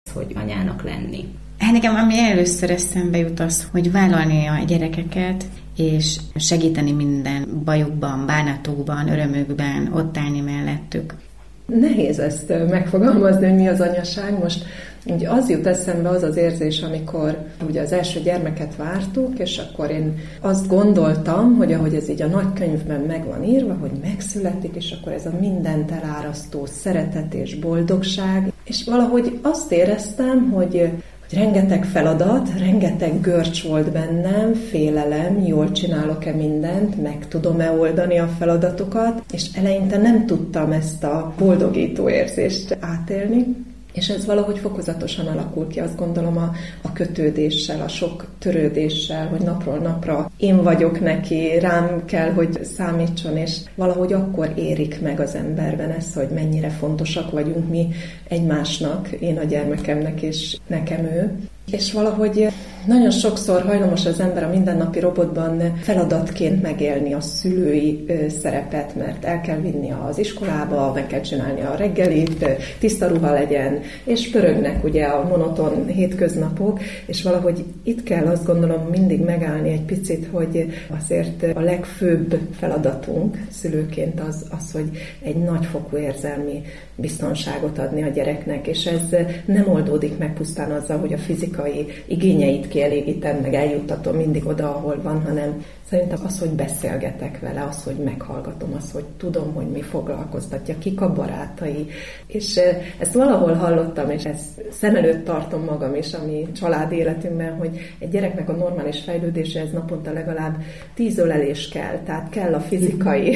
hogy anyának lenni. Nekem ami először eszembe jut az, hogy vállalni a gyerekeket, és segíteni minden bajukban, bánatukban, örömükben, ott állni mellettük. Nehéz ezt megfogalmazni, hogy mi az anyaság. Most ugye az jut eszembe, az az érzés, amikor ugye az első gyermeket vártuk, és akkor én azt gondoltam, hogy ahogy ez így a nagykönyvben meg van írva, hogy megszületik, és akkor ez a mindent elárasztó szeretet és boldogság, és valahogy azt éreztem, hogy rengeteg feladat, rengeteg görcs volt bennem, félelem, jól csinálok-e mindent, meg tudom-e oldani a feladatokat, és eleinte nem tudtam ezt a boldogító érzést átélni, és ez valahogy fokozatosan alakul ki, azt gondolom a kötődéssel, a sok törődéssel, hogy napról napra én vagyok neki, rám kell, hogy számítson, és valahogy akkor érik meg az emberben ezt, hogy mennyire fontosak vagyunk mi egymásnak, én a gyermekemnek és nekem ő. És valahogy nagyon sokszor hajlamos az ember a mindennapi robotban feladatként megélni a szülői szerepet, mert el kell vinni az iskolába, meg kell csinálni a reggelit, tiszta ruha legyen, és pörögnek ugye a monoton hétköznapok, és valahogy itt kell azt gondolom mindig megállni egy picit, hogy azért a legfőbb feladatunk szülőként az, hogy egy nagyfokú érzelmi biztonságot adni a gyereknek, és ez nem oldódik meg pusztán azzal, hogy a fizikai igényeit kielégítem, meg eljuttatom mindig oda, ahol van, hanem szerintem az, hogy beszélgetek vele, az, hogy meghallgatom, az, hogy tudom, hogy mi foglalkoztatja, kik a barátai. És ezt valahol hallottam, és ezt szem előtt tartom magam is, ami család életünkben, hogy egy gyereknek a normális fejlődéséhez naponta legalább 10 ölelés kell, tehát kell a fizikai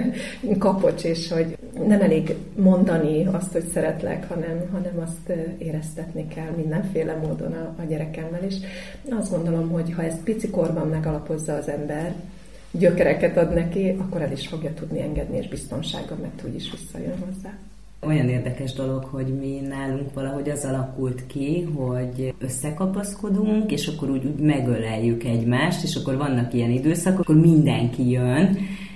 kapocs, és hogy nem elég mondani azt, hogy szeretlek, hanem azt éreztetni kell mindenféle módon a gyerekemmel. És azt gondolom, hogy ha ezt picikorban megalapozza az ember, gyökereket ad neki, akkor el is fogja tudni engedni, és biztonsággal, mert úgyis visszajön hozzá. Olyan érdekes dolog, hogy mi nálunk valahogy az alakult ki, hogy összekapaszkodunk, és akkor úgy megöleljük egymást, és akkor vannak ilyen időszakok, akkor mindenki jön,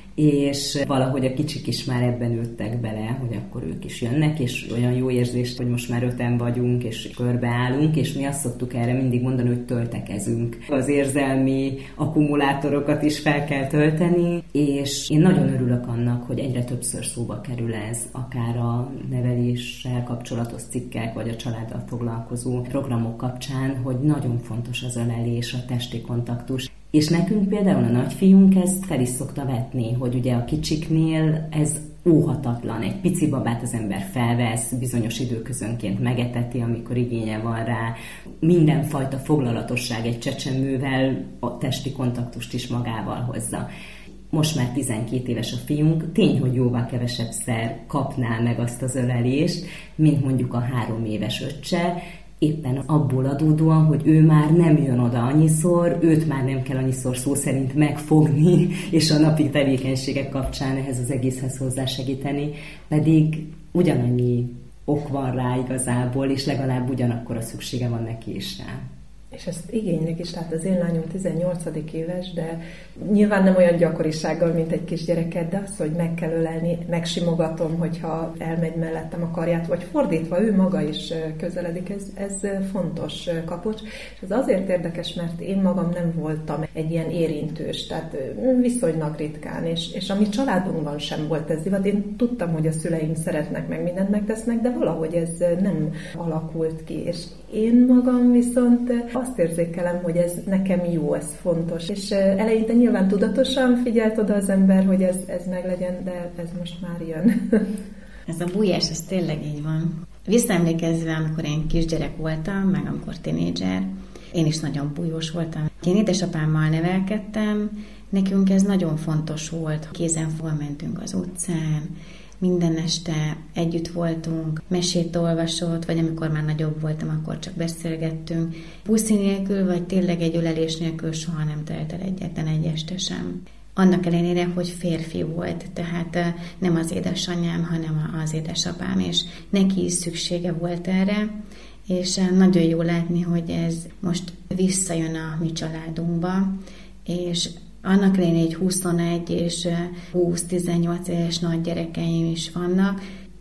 és valahogy a kicsik is már ebben nőttek bele, hogy akkor ők is jönnek, és olyan jó érzést, hogy most már 5-en vagyunk, és körbeállunk, és mi azt szoktuk erre mindig mondani, hogy töltekezünk. Az érzelmi akkumulátorokat is fel kell tölteni, és én nagyon örülök annak, hogy egyre többször szóba kerül ez, akár a neveléssel kapcsolatos cikkek, vagy a családdal foglalkozó programok kapcsán, hogy nagyon fontos az ölelés, a testi kontaktus. És nekünk például a nagyfiunk ezt fel is szokta vetni, hogy ugye a kicsiknél ez óhatatlan. Egy pici babát az ember felvesz, bizonyos időközönként megeteti, amikor igénye van rá. Mindenfajta foglalatosság egy csecsemővel a testi kontaktust is magával hozza. Most már 12 éves a fiunk, tény, hogy jóval kevesebbszer kapná meg azt az ölelést, mint mondjuk a 3 éves öccse, éppen abból adódóan, hogy ő már nem jön oda annyiszor, őt már nem kell annyiszor szó szerint megfogni, és a napi tevékenységek kapcsán ehhez az egészhez hozzásegíteni, pedig ugyanannyi ok van rá igazából, és legalább ugyanakkor a szüksége van neki is rá. És ezt igénylik is, tehát az én lányom 18. éves, de nyilván nem olyan gyakorisággal, mint egy kisgyereket, de az, hogy meg kell ölelni, megsimogatom, hogyha elmegy mellettem a karját, vagy fordítva, ő maga is közeledik, ez fontos kapocs. És ez azért érdekes, mert én magam nem voltam egy ilyen érintős, tehát viszonylag ritkán, és a mi családunkban sem volt ez divat. Én tudtam, hogy a szüleim szeretnek, meg mindent megtesznek, de valahogy ez nem alakult ki, és én magam viszont azt érzékelem, hogy ez nekem jó, ez fontos. És eleinte nyilván tudatosan figyelt oda az ember, hogy ez meglegyen, de ez most már jön. Ez a bújás, ez tényleg így van. Visszaemlékezve, amikor én kisgyerek voltam, meg amikor tinédzser, én is nagyon bújós voltam. Én édesapámmal nevelkedtem, nekünk ez nagyon fontos volt. Kézenfogva mentünk az utcán, minden este együtt voltunk, mesét olvasott, vagy amikor már nagyobb voltam, akkor csak beszélgettünk. Puszi nélkül, vagy tényleg egy ölelés nélkül soha nem telt el egyetlen egy este sem. Annak ellenére, hogy férfi volt, tehát nem az édesanyám, hanem az édesapám, és neki is szüksége volt erre, és nagyon jó látni, hogy ez most visszajön a mi családunkba, és annak ellenére, hogy 21 és 20-18 éves nagy gyerekeim is vannak,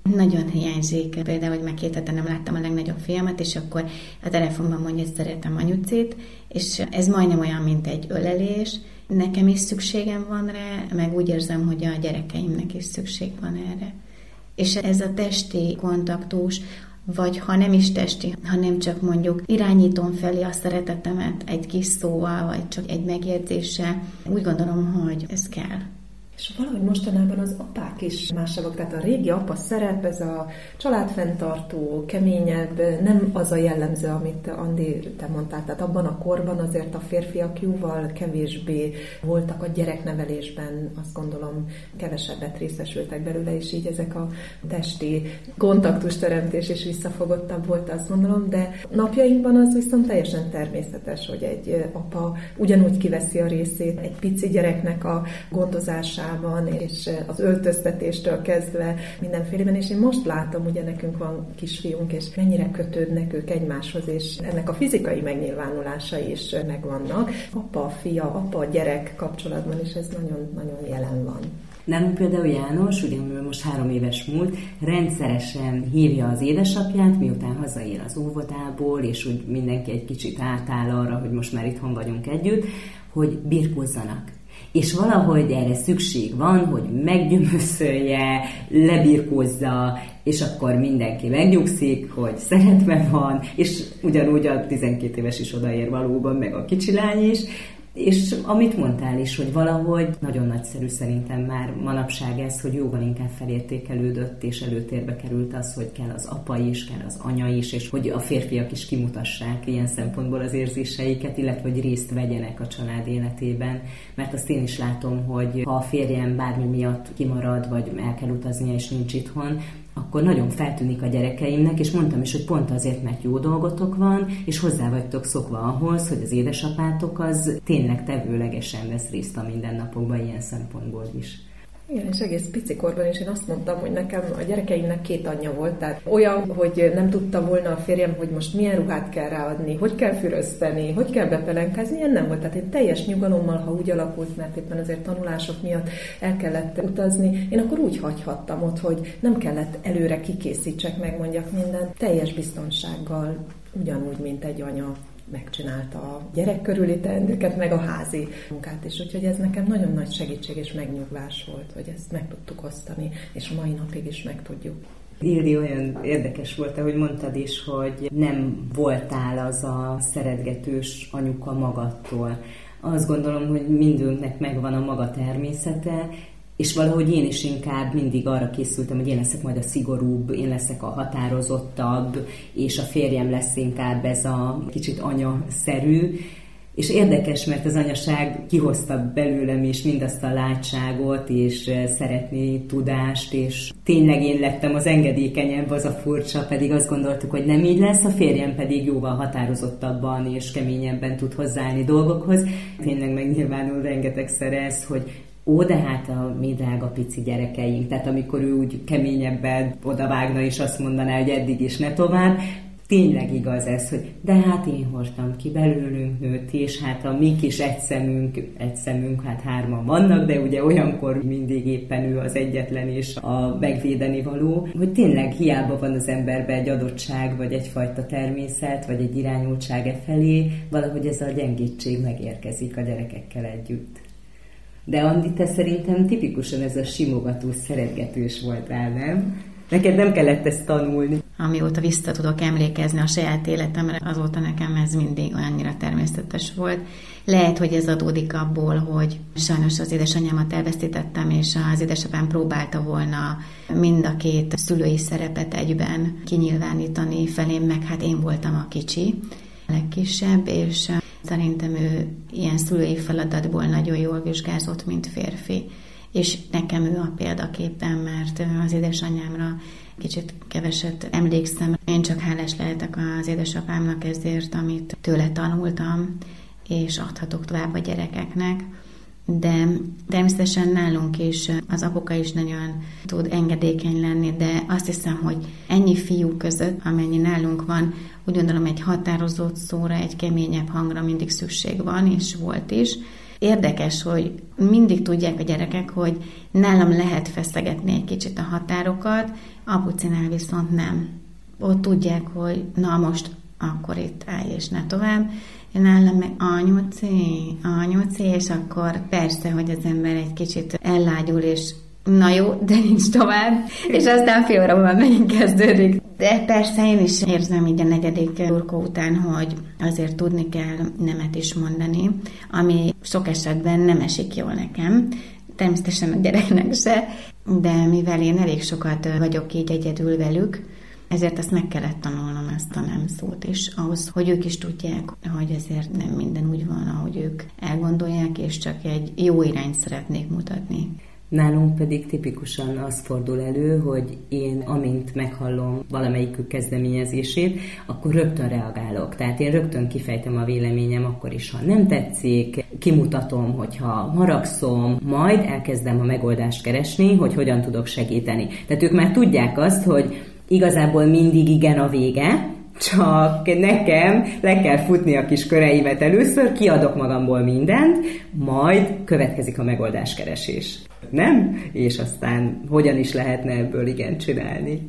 Nagyon hiányzik, például, hogy meg 2 hete nem láttam a legnagyobb fiamat, és akkor a telefonban mondja, hogy szeretem anyucit, és ez majdnem olyan, mint egy ölelés. Nekem is szükségem van rá, meg úgy érzem, hogy a gyerekeimnek is szükség van erre. És ez a testi kontaktus, vagy ha nem is testi, hanem csak mondjuk irányítom felé a szeretetemet egy kis szóval, vagy csak egy megjegyzéssel, úgy gondolom, hogy ez kell. És valahogy mostanában az apák is másabbak, tehát a régi apa szerep, ez a családfenntartó, keményebb, nem az a jellemző, amit Andi, te mondtál, tehát abban a korban azért a férfiak jóval kevésbé voltak a gyereknevelésben, azt gondolom kevesebbet részesültek belőle, és így ezek a testi kontaktusteremtés is visszafogottabb volt, azt gondolom, de napjainkban az viszont teljesen természetes, hogy egy apa ugyanúgy kiveszi a részét egy pici gyereknek a gondozásában, és az öltöztetéstől kezdve mindenfélében, és én most látom, ugye nekünk van kisfiunk, és mennyire kötődnek ők egymáshoz, és ennek a fizikai megnyilvánulásai is megvannak. Apa-fia, apa-gyerek kapcsolatban is ez nagyon-nagyon jelen van. Nálunk például János, ugyanúgy most 3 éves múlt, rendszeresen hívja az édesapját, miután hazaér az óvodából, és úgy mindenki egy kicsit átáll arra, hogy most már itthon vagyunk együtt, hogy birkózzanak. És valahogy erre szükség van, hogy meggyömöszölje, lebirkózza, és akkor mindenki megnyugszik, hogy szeretve van, és ugyanúgy a 12 éves is odaér valóban, meg a kicsi lány is. És amit mondtál is, hogy valahogy nagyon nagyszerű szerintem már manapság ez, hogy jóval inkább felértékelődött, és előtérbe került az, hogy kell az apa is, kell az anya is, és hogy a férfiak is kimutassák ilyen szempontból az érzéseiket, illetve hogy részt vegyenek a család életében. Mert azt én is látom, hogy ha a férjem bármi miatt kimarad, vagy el kell utaznia, és nincs itthon, akkor nagyon feltűnik a gyerekeimnek, és mondtam is, hogy pont azért, mert jó dolgotok van, és hozzá vagytok szokva ahhoz, hogy az édesapátok az tényleg tevőlegesen vesz részt a mindennapokban ilyen szempontból is. Igen, és egész picikorban is én azt mondtam, hogy nekem a gyerekeimnek 2 anyja volt, tehát olyan, hogy nem tudta volna a férjem, hogy most milyen ruhát kell ráadni, hogy kell fürözteni, hogy kell bepelenkázni, ilyen nem volt. Tehát én teljes nyugalommal, ha úgy alakult, mert éppen azért tanulások miatt el kellett utazni, én akkor úgy hagyhattam ott, hogy nem kellett előre kikészítsek, megmondjak mindent, teljes biztonsággal, ugyanúgy, mint egy anya megcsinálta a gyerek körüli teendőket, meg a házi munkát is. Úgyhogy ez nekem nagyon nagy segítség és megnyugvás volt, hogy ezt meg tudtuk osztani, és a mai napig is meg tudjuk. Ildi, olyan érdekes volt, ahogy mondtad is, hogy nem voltál az a szeretgetős anyuka magadtól. Azt gondolom, hogy mindünknek megvan a maga természete, és valahogy én is inkább mindig arra készültem, hogy én leszek majd a szigorúbb, én leszek a határozottabb, és a férjem lesz inkább ez a kicsit anyaszerű. És érdekes, mert az anyaság kihozta belőlem is mindazt a látságot, és szeretni tudást, és tényleg én lettem az engedékenyebb, az a furcsa, pedig azt gondoltuk, hogy nem így lesz, a férjem pedig jóval határozottabban és keményebben tud hozzáállni dolgokhoz. Tényleg megnyilvánul rengetegszer ez, hogy de hát a mi drága pici gyerekeink, tehát amikor ő úgy keményebben odavágna és azt mondaná, hogy eddig is ne tovább, tényleg igaz ez, hogy de hát én hordtam ki belőlünk nőtt, és hát a mi kis egy szemünk, hát 3 vannak, de ugye olyankor mindig éppen ő az egyetlen és a megvédeni való, hogy tényleg hiába van az emberben egy adottság, vagy egyfajta természet, vagy egy irányultság e felé, valahogy ez a gyengítség megérkezik a gyerekekkel együtt. De Andi, te szerintem tipikusan ez a simogatós, szeretgetős voltál, nem? Neked nem kellett ezt tanulni. Amióta vissza tudok emlékezni a saját életemre, azóta nekem ez mindig annyira természetes volt. Lehet, hogy ez adódik abból, hogy sajnos az édesanyámat elvesztítettem, és az édesapám próbálta volna mind a 2 szülői szerepet egyben kinyilvánítani felém, meg hát én voltam a kicsi, a legkisebb, és szerintem ő ilyen szülői feladatból nagyon jól vizsgázott, mint férfi. És nekem ő a példaképem, mert az édesanyámra kicsit keveset emlékszem. Én csak hálás lehetek az édesapámnak ezért, amit tőle tanultam, és adhatok tovább a gyerekeknek. De természetesen nálunk is az apuka is nagyon tud engedékeny lenni, de azt hiszem, hogy ennyi fiú között, amennyi nálunk van, úgy gondolom egy határozott szóra, egy keményebb hangra mindig szükség van, és volt is. Érdekes, hogy mindig tudják a gyerekek, hogy nálam lehet feszegetni egy kicsit a határokat, apucinál viszont nem. Ott tudják, hogy na most akkor itt állj és ne tovább. Nálam meg anyuci, és akkor persze, hogy az ember egy kicsit ellágyul, és na jó, de nincs tovább, és aztán fél óra múlva megint kezdődik. De persze én is érzem így a 4. burkó után, hogy azért tudni kell nemet is mondani, ami sok esetben nem esik jól nekem, természetesen a gyereknek se, de mivel én elég sokat vagyok így egyedül velük, ezért ezt meg kellett tanulnom, ezt a nem szót is, ahhoz, hogy ők is tudják, hogy ezért nem minden úgy van, ahogy ők elgondolják, és csak egy jó irányt szeretnék mutatni. Nálunk pedig tipikusan az fordul elő, hogy én amint meghallom valamelyikük kezdeményezését, akkor rögtön reagálok. Tehát én rögtön kifejtem a véleményem akkor is, ha nem tetszik, kimutatom, hogyha haragszom, majd elkezdem a megoldást keresni, hogy hogyan tudok segíteni. Tehát ők már tudják azt, hogy igazából mindig igen a vége, csak nekem le kell futni a kis köreimet először, kiadok magamból mindent, majd következik a megoldáskeresés. Nem? És aztán hogyan is lehetne ebből igen csinálni.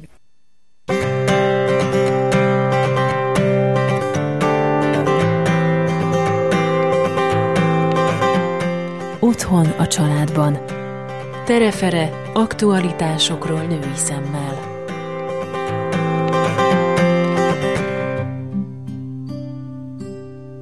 Otthon a családban. Tere-fere aktualitásokról női szemmel.